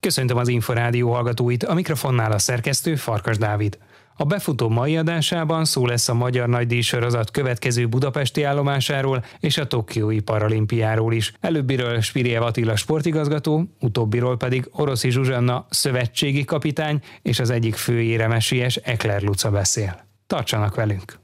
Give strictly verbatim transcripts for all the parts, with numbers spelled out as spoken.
Köszöntöm az Inforádió hallgatóit, a mikrofonnál a szerkesztő Farkas Dávid. A befutó mai adásában szó lesz a Magyar Nagydíj sorozat következő budapesti állomásáról és a tokiói paralimpiáról is. Előbbiről Spiriev Attila sportigazgató, utóbbiról pedig Oroszi Zsuzsanna szövetségi kapitány és az egyik fő éremesélyes Ekler Luca beszél. Tartsanak velünk!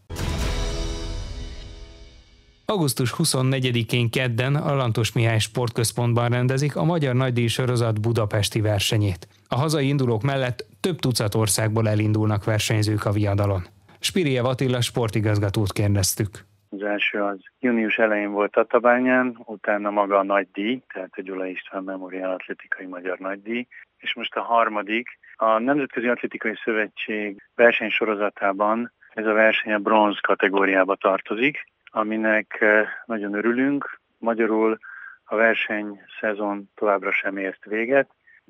augusztus huszonnegyedikén kedden a Lantos Mihály Sportközpontban rendezik a Magyar Nagydíj sorozat budapesti versenyét. A hazai indulók mellett több tucat országból elindulnak versenyzők a viadalon. Spiriev Attila sportigazgatót kérdeztük. Az első az június elején volt Tatabányán, utána maga a nagydíj, tehát a Gyulai István Memorial Atlétikai Magyar Nagydíj, és most a harmadik, a Nemzetközi Atlétikai Szövetség versenysorozatában ez a verseny a bronz kategóriába tartozik, aminek nagyon örülünk. Magyarul a versenyszezon továbbra sem ért véget.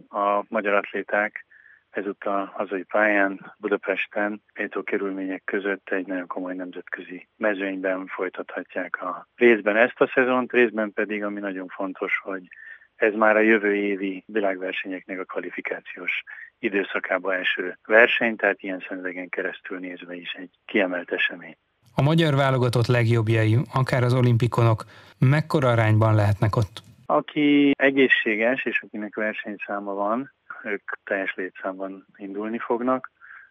A magyar atléták ezúttal hazai pályán, Budapesten, méltó körülmények között egy nagyon komoly nemzetközi mezőnyben folytathatják a részben ezt a szezont, részben pedig, ami nagyon fontos, hogy ez már a jövő évi világversenyeknek a kvalifikációs időszakába eső verseny, tehát ilyen szemüvegen keresztül nézve is egy kiemelt esemény. A magyar válogatott legjobbjai, akár az olimpikonok, mekkora arányban lehetnek ott? Aki egészséges és akinek versenyszáma van, ők teljes létszámban indulni fognak.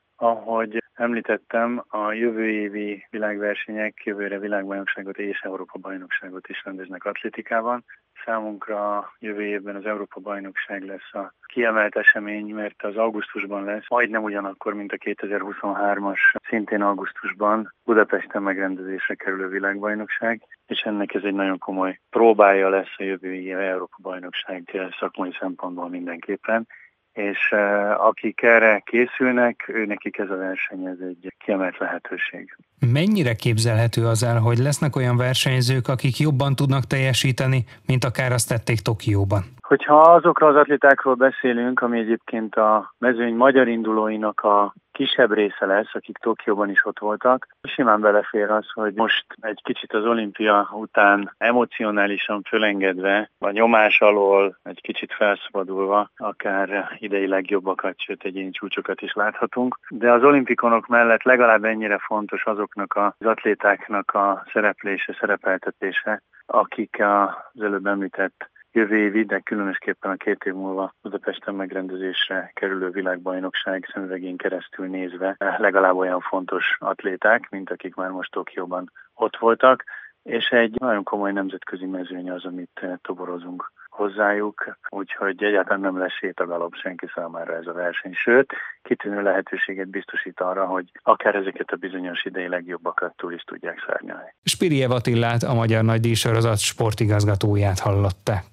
Ahogy említettem, a jövő évi világversenyek jövőre világbajnokságot és Európa-bajnokságot is rendeznek atlétikában. Számunkra jövő évben az Európa-bajnokság lesz a kiemelt esemény, mert az augusztusban lesz, majdnem ugyanakkor, mint a kétezer-huszonhármas, szintén augusztusban Budapesten megrendezésre kerülő világbajnokság, és ennek ez egy nagyon komoly próbája lesz a jövő évi Európa-bajnokság szakmai szempontból mindenképpen. És uh, akik erre készülnek, őnekik ez a verseny, ez egy kiemelt lehetőség. Mennyire képzelhető az el, hogy lesznek olyan versenyzők, akik jobban tudnak teljesíteni, mint akár azt tették Tokióban? Hogyha azokra az atlétákról beszélünk, ami egyébként a mezőny magyar indulóinak a kisebb része lesz, akik Tokióban is ott voltak, simán belefér az, hogy most egy kicsit az olimpia után emocionálisan fölengedve, a nyomás alól egy kicsit felszabadulva, akár idei legjobbakat, sőt egyéni csúcsokat is láthatunk. De az olimpikonok mellett legalább ennyire fontos azoknak az atlétáknak a szereplése, szerepeltetése, akik az előbb említett jövő évi, de különösképpen a két év múlva Budapesten megrendezésre kerülő világbajnokság szemüvegén keresztül nézve legalább olyan fontos atléták, mint akik már most Tokióban ott voltak, és egy nagyon komoly nemzetközi mezőny az, amit toborozunk hozzájuk, úgyhogy egyáltalán nem lesz sétagalop senki számára ez a verseny, sőt, kitűnő lehetőséget biztosít arra, hogy akár ezeket a bizonyos idei legjobbakat túl is tudják szárnyalni. Spiriev Attilát, a Magyar Nagydíj sorozat sportigazgatóját hallották.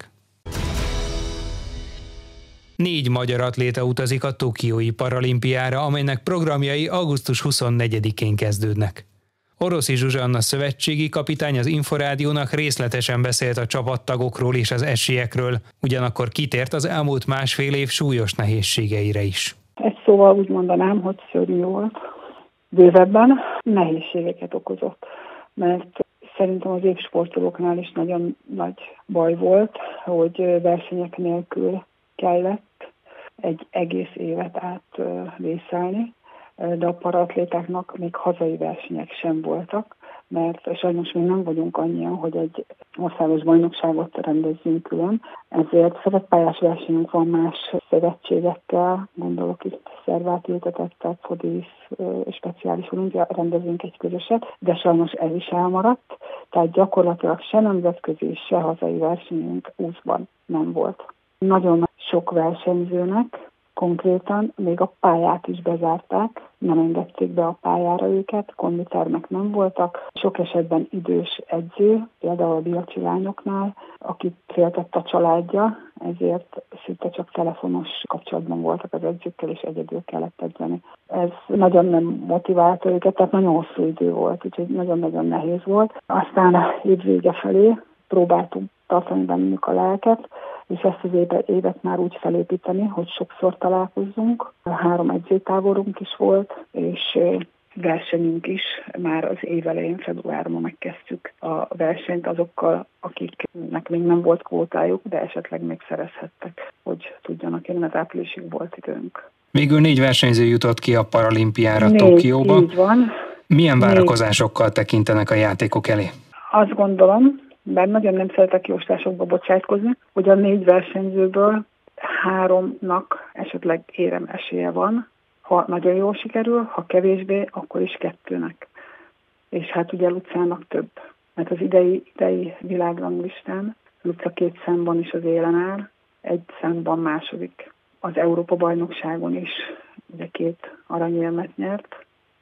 Négy magyar atléta utazik a tokiói paralimpiára, amelynek programjai augusztus huszonnegyedikén kezdődnek. Oroszi Zsuzsanna szövetségi kapitány az Inforádiónak részletesen beszélt a csapattagokról és az esélyekről, ugyanakkor kitért az elmúlt másfél év súlyos nehézségeire is. Egy szóval úgy mondanám, hogy szörnyű volt. Bővebben nehézségeket okozott, mert szerintem az évsportolóknál is nagyon nagy baj volt, hogy versenyek nélkül kellett egy egész évet át vészelni, de a paraatlétáknak még hazai versenyek sem voltak, mert sajnos még nem vagyunk annyian, hogy egy országos bajnokságot rendezzünk külön, ezért szabadpályás versenyünk van más szövetségekkel, gondolok itt Szervát ültetettek, Fodis, speciális olimpia, rendezünk egy közöset, de sajnos ez is elmaradt, tehát gyakorlatilag se nemzetközi, se hazai versenyünk úszban nem volt. Nagyon sok versenyzőnek konkrétan még a pályát is bezárták, nem engedték be a pályára őket, konditermek nem voltak. Sok esetben idős edző, például a biacsi lányoknál, akit féltett a családja, ezért szinte csak telefonos kapcsolatban voltak az edzőkkel, és egyedül kellett edzeni. Ez nagyon nem motiválta őket, tehát nagyon hosszú idő volt, úgyhogy nagyon-nagyon nehéz volt. Aztán a évvége felé próbáltunk tartani bennük a lelket, és ezt az évet, évet már úgy felépíteni, hogy sokszor találkozzunk. Három edzőtáborunk is volt, és versenyünk is. Már az év elején, februárban megkezdtük a versenyt azokkal, akiknek még nem volt kvótájuk, de esetleg még szerezhettek, hogy tudjanak jönni, mert áprilisig volt időnk. Végül négy versenyző jutott ki a paralimpiára négy, Tokióba. Így van. Milyen négy. várakozásokkal tekintenek a játékok elé? Azt gondolom, bár nagyon nem szeretek jóslásokba bocsátkozni, hogy a négy versenyzőből háromnak esetleg érem esélye van. Ha nagyon jól sikerül, ha kevésbé, akkor is kettőnek. És hát ugye Lucának több. Mert az idei, idei világranglistán Luca két számban is az élen áll, egy számban második. Az Európa-bajnokságon is ugye két aranyérmet nyert,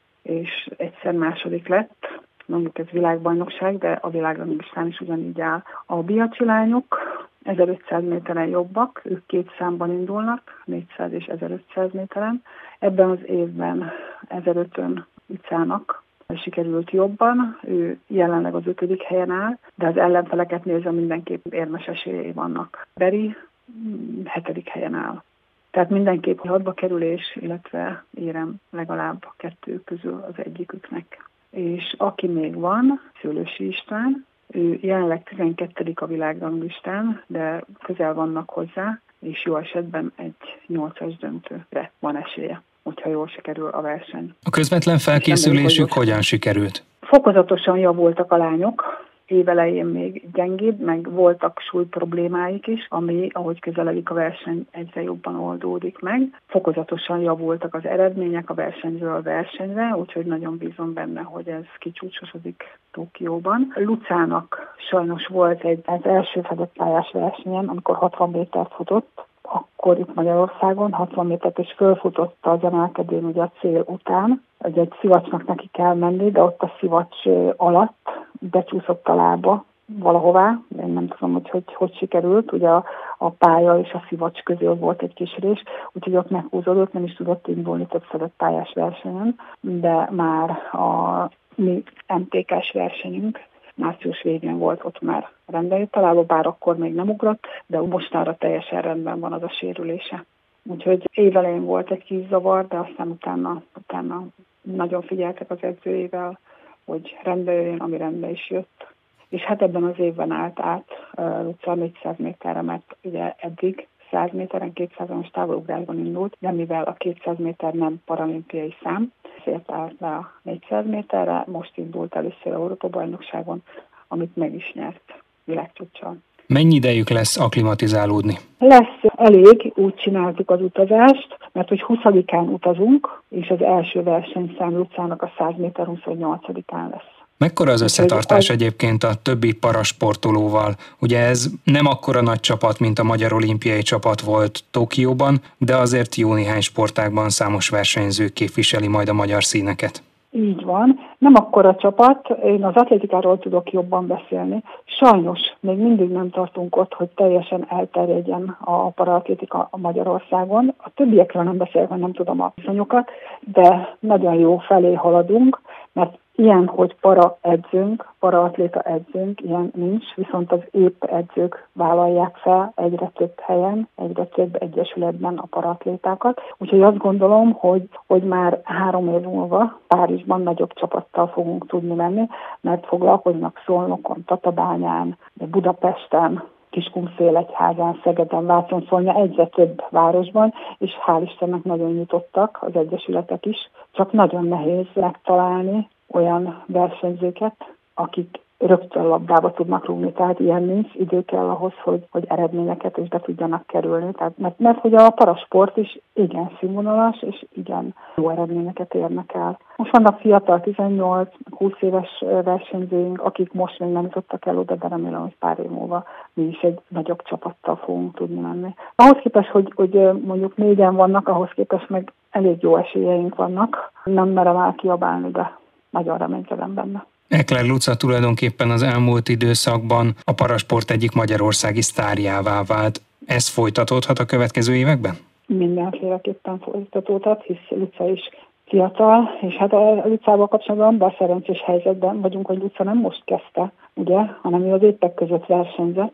és egyszer második lett. Mondjuk ez világbajnokság, de a világranglistán is ugyanígy áll. A biaci lányok ezerötszáz méteren jobbak, ők két számban indulnak, négyszáz és ezerötszáz méteren. Ebben az évben ezerötön Lucának sikerült jobban, ő jelenleg az ötödik helyen áll, de az ellenfeleket nézve mindenképp érmes esélyei vannak. Beri hetedik helyen áll. Tehát mindenképp hatba kerülés, illetve érem legalább a kettő közül az egyiküknek. És aki még van, Szőlősi István, ő jelenleg tizenkettedik a világranglistán, de közel vannak hozzá, és jó esetben egy nyolcas döntőre van esélye, hogyha jól sikerül a verseny. A közvetlen felkészülésük hogyan sikerült? Fokozatosan javultak a lányok, évelején még gyengébb, meg voltak súly problémáik is, ami, ahogy közeledik a verseny, egyre jobban oldódik meg. Fokozatosan javultak az eredmények a versenyről versenyre, úgyhogy nagyon bízom benne, hogy ez kicsúcsosodik Tokióban. Lucának sajnos volt egy az első fedett pályás versenyen, amikor hatvan métert futott, akkor itt Magyarországon hatvan métert és fölfutotta az emelkedőn ugye a cél után, hogy egy szivacsnak neki kell menni, de ott a szivacs alatt becsúszott a lába valahová, én nem tudom, hogy hogy, hogy sikerült, ugye a, a pálya és a szivacs közül volt egy kis rés, úgyhogy ott meghúzódott, nem is tudott indulni több fedett pályás versenyen, de már a mi em té ká-s versenyünk március végén volt, ott már rendben jött a lába, bár akkor még nem ugrott, de mostanra teljesen rendben van az a sérülése. Úgyhogy évelején volt egy kis zavar, de aztán utána, utána nagyon figyeltek az edzőjével, hogy rendbe jöjjön, ami rendbe is jött. És hát ebben az évben állt át uh, Luca négyszáz méterre, mert ugye eddig száz méteren, kétszázas távolugrásban indult, de mivel a kétszáz méter nem paralimpiai szám, ezért állt le a négyszáz méterre, most indult először Európa-bajnokságon, amit meg is nyert világcsúccsal. Mennyi idejük lesz akklimatizálódni? Lesz elég, úgy csináltuk az utazást, mert hogy huszadikán utazunk, és az első versenyszám Lucának a száz méter huszonnyolcadikán lesz. Mekkora az összetartás egyébként a többi parasportolóval? Ugye ez nem akkora nagy csapat, mint a magyar olimpiai csapat volt Tokióban, de azért jó néhány sportágban számos versenyző képviseli majd a magyar színeket. Így van. Nem akkora csapat, én az atlétikáról tudok jobban beszélni. Sajnos még mindig nem tartunk ott, hogy teljesen elterjedjen a paraatlétika a Magyarországon. A többiekről nem beszélek, mert nem tudom a viszonyokat, de nagyon jó felé haladunk, mert ilyen, hogy para edzőnk, paraatléta edzőnk, ilyen nincs, viszont az épp edzők vállalják fel egyre több helyen, egyre több egyesületben a paraatlétákat. Úgyhogy azt gondolom, hogy, hogy már három év múlva Párizsban nagyobb csapattal fogunk tudni menni, mert foglalkoznak Szolnokon, Tatabányán, Budapesten, Kiskunfélegyházán, Szegeden, Vácon-Szolnya, egyre több városban, és hál' Istennek nagyon nyitottak az egyesületek is, csak nagyon nehéz megtalálni olyan versenyzőket, akik rögtön labdába tudnak rúgni, tehát ilyen nincs, idő kell ahhoz, hogy, hogy eredményeket is be tudjanak kerülni. Tehát, mert, mert hogy a parasport is igen színvonalas, és igen jó eredményeket érnek el. Most vannak fiatal tizennyolc-húsz éves versenyzőink, akik most még nem jutottak el oda, de remélem, hogy pár év múlva mi is egy nagyobb csapattal fogunk tudni menni. Ahhoz képest, hogy, hogy mondjuk négyen vannak, ahhoz képest meg elég jó esélyeink vannak. Nem merem elkiabálni, de nagyon reménykedem benne. Ekler Luca tulajdonképpen az elmúlt időszakban a parasport egyik magyarországi sztárjává vált. Ez folytatódhat a következő években? Mindenféleképpen folytatódhat, hisz Luca is fiatal, és hát a Lucával kapcsolatban abban a szerencsés helyzetben vagyunk, hogy Luca nem most kezdte, ugye, hanem ő az épek között versenyzett.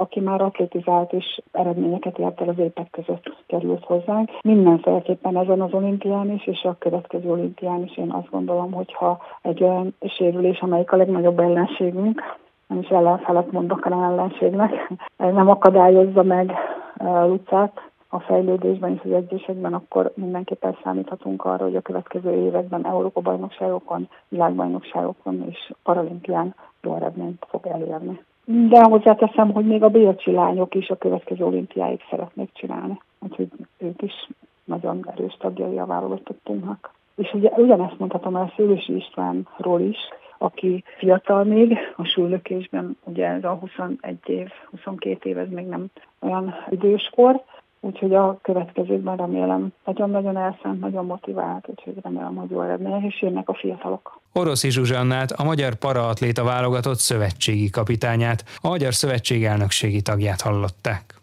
aki már atlétizált és eredményeket ért el az épek között került hozzánk. Mindenféleképpen ezen az olimpián is, és a következő olimpián is én azt gondolom, hogyha egy olyan sérülés, amelyik a legnagyobb ellenségünk, nem is ellenfelet mondok, hanem ellenségnek, nem akadályozza meg Lucát a fejlődésben és az edzésekben, akkor mindenképpen számíthatunk arra, hogy a következő években Európa-bajnokságokon, világbajnokságokon és paralimpián jó eredményt fog elérni. De hozzáteszem, hogy még a bécsi lányok is a következő olimpiáig szeretnék csinálni. Úgyhogy ők is nagyon erős tagjai a válogatottunknak. És ugye ugyanezt mondhatom el Szőlősi Istvánról is, aki fiatal még, a súlylökésben ugye ez a huszonegy év, huszonkét év, ez még nem olyan időskor, úgyhogy a következőkben remélem nagyon-nagyon elszánt, nagyon motivált, úgyhogy remélem, hogy jó eredmények, és jönnek a fiatalok. Oroszi Zsuzsannát, a magyar paraatléta válogatott szövetségi kapitányát, a Magyar Szövetség elnökségi tagját hallották.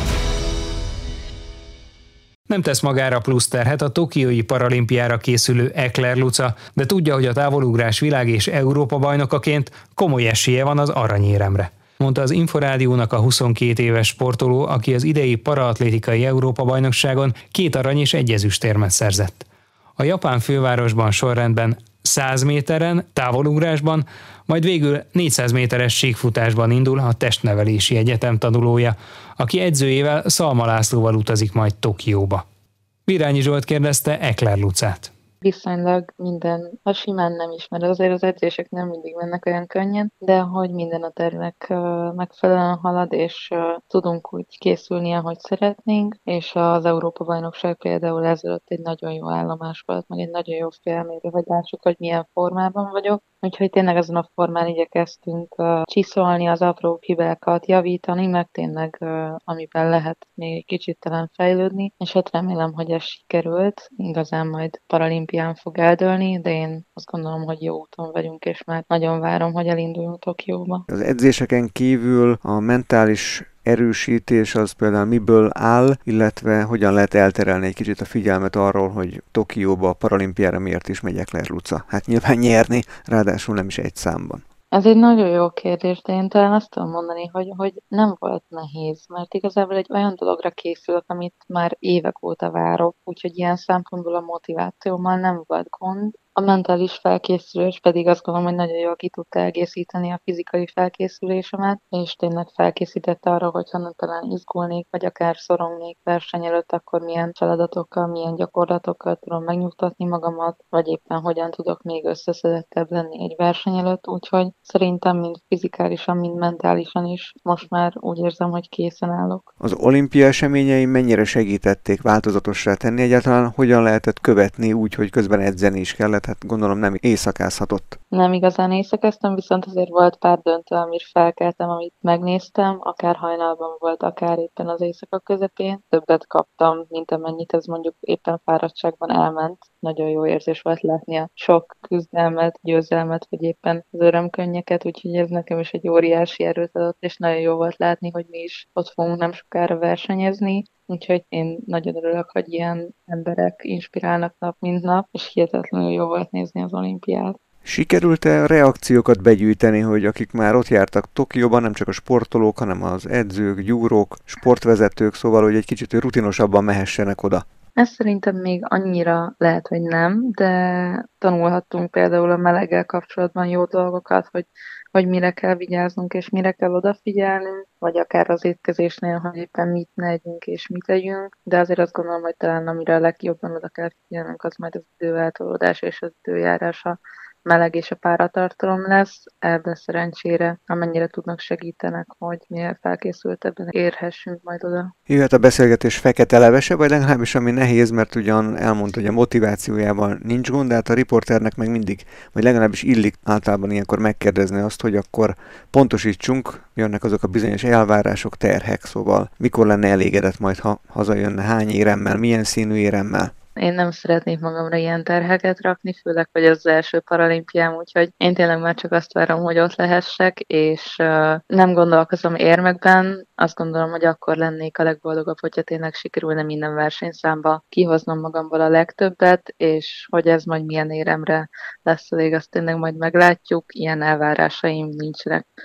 Nem tesz magára plusz terhet a tokiói paralimpiára készülő Ekler Luca, de tudja, hogy a távolugrás világ- és Európa bajnokaként komoly esélye van az aranyéremre, mondta az Inforádiónak a huszonkét éves sportoló, aki az idei paraatlétikai Európa-bajnokságon két arany és egy ezüstérmet szerzett. A japán fővárosban sorrendben száz méteren, távolugrásban, majd végül négyszáz méteres síkfutásban indul a testnevelési egyetem tanulója, aki edzőjével, Szalma Lászlóval utazik majd Tokióba. Virányi Zsolt kérdezte Ekler Lucát. Viszonylag minden, ha simán nem ismer, azért az edzések nem mindig mennek olyan könnyen, de hogy minden a tervnek megfelelően halad, és tudunk úgy készülni, ahogy szeretnénk, és az Európa-bajnokság például ezelőtt egy nagyon jó állomás volt, meg egy nagyon jó felmérő, hogy lássuk, hogy milyen formában vagyok. Úgyhogy tényleg ezen a formán igyekeztünk uh, csiszolni az apró hibákat, javítani, meg tényleg uh, amiben lehet még egy kicsit talán fejlődni, és hát remélem, hogy ez sikerült, igazán majd paralimpián fog eldőlni, de én azt gondolom, hogy jó úton vagyunk, és már nagyon várom, hogy elinduljunk Tokióba. Az edzéseken kívül a mentális erősítés az például miből áll, illetve hogyan lehet elterelni egy kicsit a figyelmet arról, hogy Tokióba, a paralimpiára miért is megy Ekler Luca? Hát nyilván nyerni, ráadásul nem is egy számban. Ez egy nagyon jó kérdés, de én talán azt tudom mondani, hogy, hogy nem volt nehéz, mert igazából egy olyan dologra készülök, amit már évek óta várok, úgyhogy ilyen szempontból a motivációmmal nem volt gond. A mentális felkészülés pedig azt gondolom, hogy nagyon jól ki tudta egészíteni a fizikai felkészülésemet, és tényleg felkészítette arra, hogy ha talán izgulnék, vagy akár szorongnék verseny előtt, akkor milyen feladatokkal, milyen gyakorlatokkal tudom megnyugtatni magamat, vagy éppen hogyan tudok még összeszedettebb lenni egy verseny előtt, úgyhogy szerintem mind fizikálisan, mind mentálisan is most már úgy érzem, hogy készen állok. Az olimpia eseményei mennyire segítették változatossá tenni? Egyáltalán hogyan lehetett követni úgy, hogy közben edzeni is kellett? Hát gondolom nem éjszakázhatott. Nem igazán éjszakáztam, viszont azért volt pár döntő, amire felkeltem, amit megnéztem, akár hajnalban volt, akár éppen az éjszaka közepén. Többet kaptam, mint amennyit ez mondjuk éppen fáradtságban elment. Nagyon jó érzés volt látni a sok küzdelmet, győzelmet, vagy éppen az örömkönnyeket, úgyhogy ez nekem is egy óriási erőt adott, és nagyon jó volt látni, hogy mi is ott fogunk nem sokára versenyezni. Úgyhogy én nagyon örülök, hogy ilyen emberek inspirálnak nap mint nap, és hihetetlenül jó volt nézni az olimpiát. Sikerült-e reakciókat begyűjteni, hogy akik már ott jártak Tokióban, nem csak a sportolók, hanem az edzők, gyúrók, sportvezetők, szóval, hogy egy kicsit rutinosabban mehessenek oda? Ez szerintem még annyira lehet, hogy nem, de tanulhattunk például a meleggel kapcsolatban jó dolgokat, hogy, hogy mire kell vigyáznunk és mire kell odafigyelnünk, vagy akár az étkezésnél, hogy éppen mit ne együnk és mit tegyünk, de azért azt gondolom, hogy talán amire a legjobban oda kell figyelnünk, az majd az időeltolódás és az időjárás, a meleg és a páratartalom lesz, de szerencsére amennyire tudnak segítenek, hogy minél felkészültebben érhessünk majd oda. Jöhet a beszélgetés fekete levese, vagy legalábbis ami nehéz, mert ugyan elmondta, hogy a motivációjával nincs gond, de hát a riporternek meg mindig, vagy legalábbis illik általában ilyenkor megkérdezni azt, hogy akkor pontosítsunk, jönnek azok a bizonyos elvárások, terhek, szóval mikor lenne elégedett majd, ha hazajönne, hány éremmel, milyen színű éremmel? Én nem szeretnék magamra ilyen terheket rakni, főleg, hogy ez az első paralimpiám, úgyhogy én tényleg már csak azt várom, hogy ott lehessek, és uh, nem gondolkozom érmekben, azt gondolom, hogy akkor lennék a legboldogabb, hogyha tényleg sikerülne minden versenyszámba kihoznom magamból a legtöbbet, és hogy ez majd milyen éremre lesz elég, azt tényleg majd meglátjuk, ilyen elvárásaim nincsenek.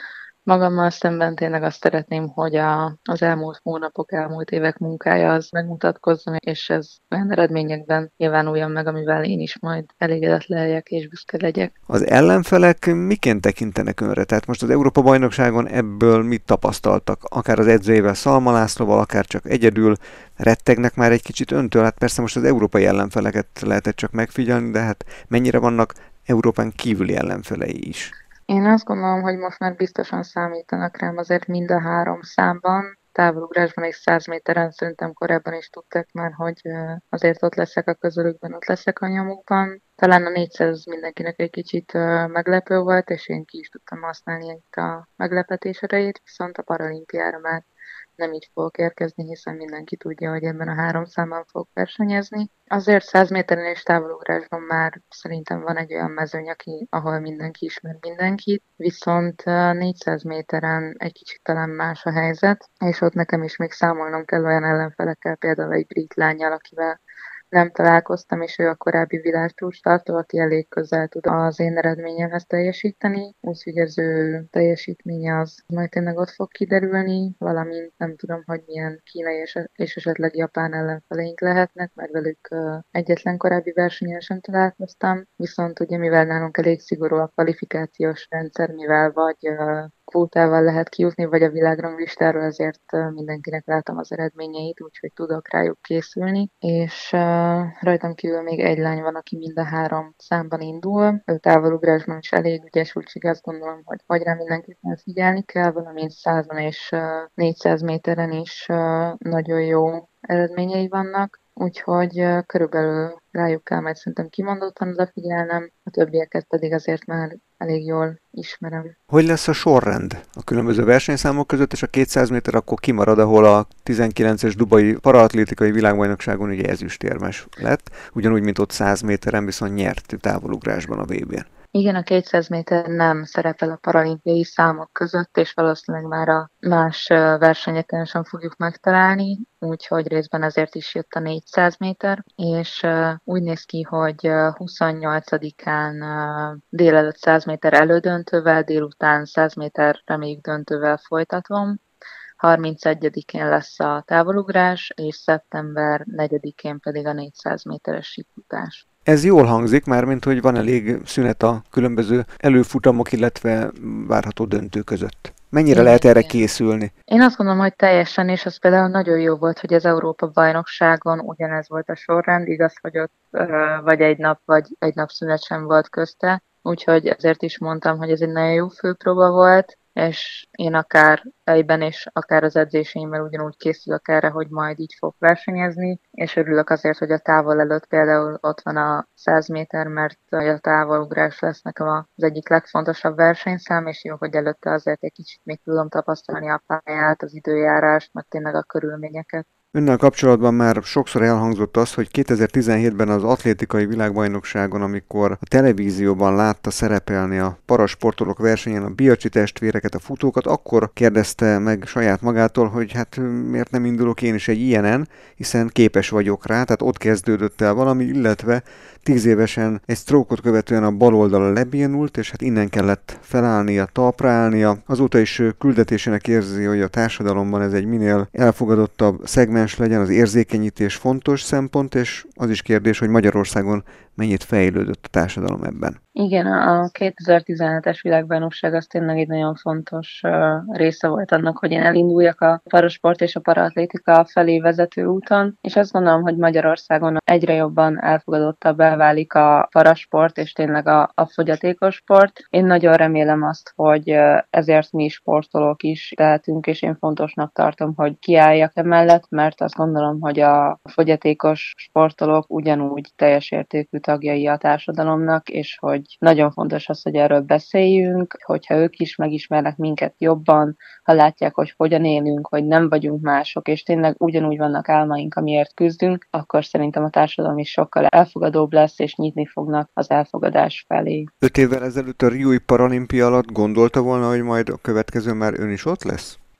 Magammal szemben tényleg azt szeretném, hogy a, az elmúlt hónapok, elmúlt évek munkája az megmutatkozzon, és ez olyan eredményekben nyilvánuljon meg, amivel én is majd elégedett legyek és büszke legyek. Az ellenfelek miként tekintenek önre? Tehát most az Európa-bajnokságon ebből mit tapasztaltak? Akár az edzőjével, Szalma Lászlóval, akár csak egyedül, rettegnek már egy kicsit öntől? Hát persze most az európai ellenfeleket lehetett csak megfigyelni, de hát mennyire vannak Európán kívüli ellenfelei is? Én azt gondolom, hogy most már biztosan számítanak rám azért mind a három számban. Távolugrásban és száz méteren szerintem korábban is tudták már, hogy azért ott leszek a közülükben, ott leszek a nyomukban. Talán a négyszáz mindenkinek egy kicsit meglepő volt, és én ki is tudtam használni itt a meglepetés erejét, viszont a paralimpiára már nem így fogok érkezni, hiszen mindenki tudja, hogy ebben a három számban fogok versenyezni. Azért száz méteren és távolugrásban már szerintem van egy olyan mezőny, aki, ahol mindenki ismer mindenkit, viszont négyszáz méteren egy kicsit talán más a helyzet, és ott nekem is még számolnom kell olyan ellenfelekkel, például egy brit lánnyal, akivel nem találkoztam, és ő a korábbi világcsúcstartó, aki elég közel tud az én eredményemhez teljesíteni, úgyhogy az ő teljesítménye az majd tényleg ott fog kiderülni, valamint nem tudom, hogy milyen kínai és, és esetleg japán ellenfeleink lehetnek, mert velük uh, egyetlen korábbi versenyen sem találkoztam, viszont ugye mivel nálunk elég szigorú a kvalifikációs rendszer, mivel vagy uh, kvótával lehet kijutni, vagy a világranglistáról, ezért mindenkinek látom az eredményeit, úgyhogy tudok rájuk készülni. És uh, rajtam kívül még egy lány van, aki mind a három számban indul. Ő távolugrásban is elég ügyes, úgyhogy azt gondolom, hogy vagy rá mindenképpen figyelni kell, valamint százon és uh, négyszáz méteren is uh, nagyon jó eredményei vannak. Úgyhogy uh, körülbelül rájuk kell majd szerintem kimondottan odafigyelnem, a többieket pedig azért már elég jól ismerem. Hogy lesz a sorrend a különböző versenyszámok között, és a kétszáz méter akkor kimarad, ahol a tizenkilences dubai paraatlétikai világbajnokságon ugye ezüstérmes lett, ugyanúgy, mint ott száz méteren viszont nyert távolugrásban a vé bén. Igen, a kétszáz méter nem szerepel a paralimpiai számok között, és valószínűleg már a más versenyeken sem fogjuk megtalálni, úgyhogy részben ezért is jött a négyszáz méter, és úgy néz ki, hogy huszonnyolcadikán délelőtt száz méter elődöntővel, délután száz méter reméljük döntővel folytatom, harmincegyedikén lesz a távolugrás, és szeptember negyedikén pedig a négyszáz méteres sífutás. Ez jól hangzik, mármint hogy van elég szünet a különböző előfutamok, illetve várható döntő között. Mennyire igen, lehet erre készülni? Én azt gondolom, hogy teljesen, és az például nagyon jó volt, hogy az Európa-bajnokságon ugyanez volt a sorrend, igaz, hogy ott uh, vagy egy nap, vagy egy nap szünet sem volt közte, úgyhogy ezért is mondtam, hogy ez egy nagyon jó főpróba volt, és én akár fejben és akár az edzéseimmel ugyanúgy készülök erre, hogy majd így fog versenyezni, és örülök azért, hogy a távol előtt például ott van a száz méter, mert a távolugrás lesz nekem az egyik legfontosabb versenyszám, és jó, hogy előtte azért egy kicsit még tudom tapasztalni a pályát, az időjárást, meg tényleg a körülményeket. Önnel kapcsolatban már sokszor elhangzott az, hogy kétezer-tizenhétben az atlétikai világbajnokságon, amikor a televízióban látta szerepelni a parasportolók versenyen a Biacsi testvéreket, a futókat, akkor kérdezte meg saját magától, hogy hát miért nem indulok én is egy ilyenen, hiszen képes vagyok rá, tehát ott kezdődött el valami, illetve tíz évesen egy sztrókot követően a bal oldala lebénult, és hát innen kellett felállnia, talpra állnia. Azóta is küldetésének érzi, hogy a társadalomban ez egy minél elfogadottabb szegmens legyen, az érzékenyítés fontos szempont, és az is kérdés, hogy Magyarországon mennyit fejlődött a társadalom ebben. Igen, a kétezer-tizenhetes világbajnokság az tényleg egy nagyon fontos része volt annak, hogy én elinduljak a parasport és a paraatlétika felé vezető úton, és azt gondolom, hogy Magyarországon egyre jobban elfogadottabbá válik a parasport és tényleg a, a fogyatékos sport. Én nagyon remélem azt, hogy ezért mi sportolók is tehetünk, és én fontosnak tartom, hogy kiálljak emellett, mert azt gondolom, hogy a fogyatékos sportolók ugyanúgy teljes értékű tagjai a társadalomnak, és hogy nagyon fontos az, hogy erről beszéljünk, hogyha ők is megismernek minket jobban, ha látják, hogy hogyan élünk, hogy nem vagyunk mások, és tényleg ugyanúgy vannak álmaink, amiért küzdünk, akkor szerintem a társadalom is sokkal elfogadóbb lesz, és nyitni fognak az elfogadás felé. Öt évvel ezelőtt a Riói Paralimpia alatt gondolta volna, hogy majd a következő már ön is ott lesz?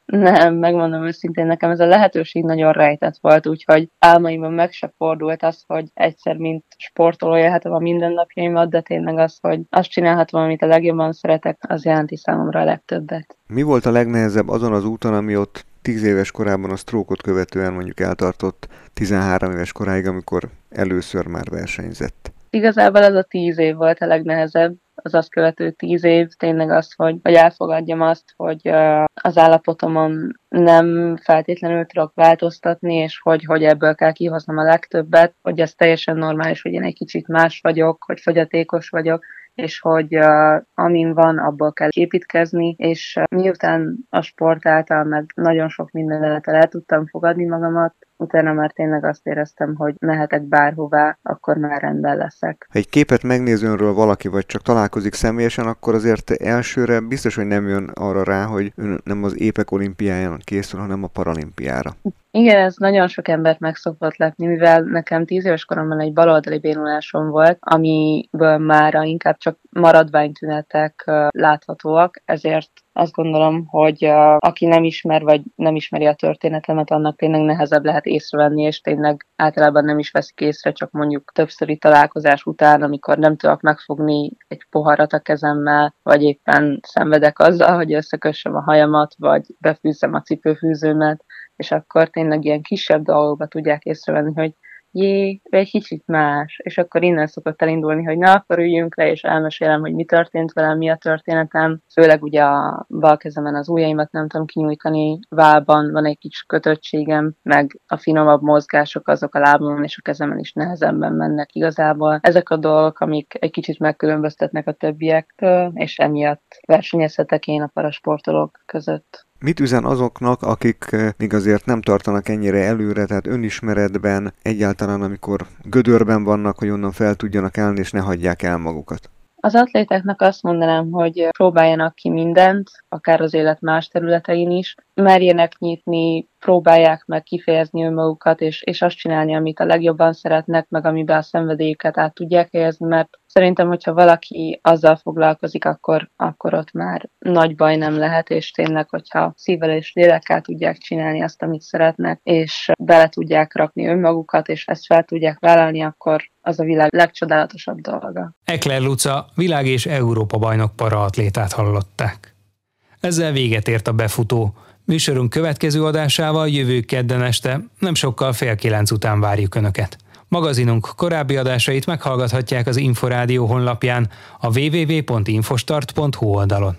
Nem, megmondom őszintén, nekem ez a lehetőség nagyon rejtett volt, úgyhogy álmaimban meg se fordult az, hogy egyszer mint sportoló élhetem a mindennapjaimat, de tényleg az, hogy azt csinálhatom, amit a legjobban szeretek, az jelenti számomra a legtöbbet. Mi volt a legnehezebb azon az úton, ami ott tíz éves korában a sztrókot követően mondjuk eltartott tizenhárom éves koráig, amikor először már versenyzett? Igazából ez a tíz év volt a legnehezebb, az azt követő tíz év, tényleg az, hogy, hogy elfogadjam azt, hogy uh, az állapotomon nem feltétlenül tudok változtatni, és hogy, hogy ebből kell kihoznom a legtöbbet, hogy ez teljesen normális, hogy én egy kicsit más vagyok, hogy fogyatékos vagyok, és hogy uh, amin van, abból kell építkezni, és uh, miután a sport által meg nagyon sok mindenre el tudtam fogadni magamat, utána már tényleg azt éreztem, hogy mehetek bárhová, akkor már rendben leszek. Ha egy képet megnéz önről valaki, vagy csak találkozik személyesen, akkor azért elsőre biztos, hogy nem jön arra rá, hogy ön nem az épek olimpiáján készül, hanem a paralimpiára. Igen, ez nagyon sok embert meg szokott lepni, mivel nekem tíz éves koromban egy baloldali bénulásom volt, amiből mára inkább csak maradványtünetek uh, láthatóak, ezért azt gondolom, hogy uh, aki nem ismer, vagy nem ismeri a történetemet, annak tényleg nehezebb lehet észrevenni, és tényleg általában nem is veszik észre, csak mondjuk többszöri találkozás után, amikor nem tudok megfogni egy poharat a kezemmel, vagy éppen szenvedek azzal, hogy összekössem a hajamat, vagy befűzzem a cipőfűzőmet, és akkor tényleg ilyen kisebb dolgokba tudják észrevenni, hogy jé, egy kicsit más, és akkor innen szokott elindulni, hogy na, akkor üljünk le, és elmesélem, hogy mi történt velem, mi a történetem. Főleg ugye a bal kezemen az ujjaimat nem tudom kinyújtani, válban van egy kicsi kötöttségem, meg a finomabb mozgások azok a lábamon és a kezemen is nehezebben mennek igazából. Ezek a dolgok, amik egy kicsit megkülönböztetnek a többiektől, és emiatt versenyezhetek én a parasportolók között. Mit üzen azoknak, akik még azért nem tartanak ennyire előre, tehát önismeretben, egyáltalán amikor gödörben vannak, hogy onnan fel tudjanak állni, és ne hagyják el magukat? Az atlétáknak azt mondanám, hogy próbáljanak ki mindent, akár az élet más területein is, merjenek nyitni, próbálják meg kifejezni önmagukat, és, és azt csinálni, amit a legjobban szeretnek, meg amiben a szenvedélyüket át tudják helyezni, mert szerintem, hogyha valaki azzal foglalkozik, akkor, akkor ott már nagy baj nem lehet, és tényleg, hogyha szívvel és lélekkel tudják csinálni azt, amit szeretnek, és bele tudják rakni önmagukat, és ezt fel tudják vállalni, akkor az a világ legcsodálatosabb dolga. Ekler Luca, világ- és Európa-bajnok paraatlétát hallották. Ezzel véget ért a befutó. Műsorunk következő adásával jövő kedden este, nem sokkal fél kilenc után várjuk Önöket. Magazinunk korábbi adásait meghallgathatják az Inforádió honlapján, a double-u double-u double-u pont infostart pont hu oldalon.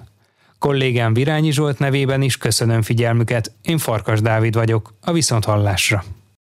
Kollégám Virányi Zsolt nevében is köszönöm figyelmüket, én Farkas Dávid vagyok, a viszonthallásra.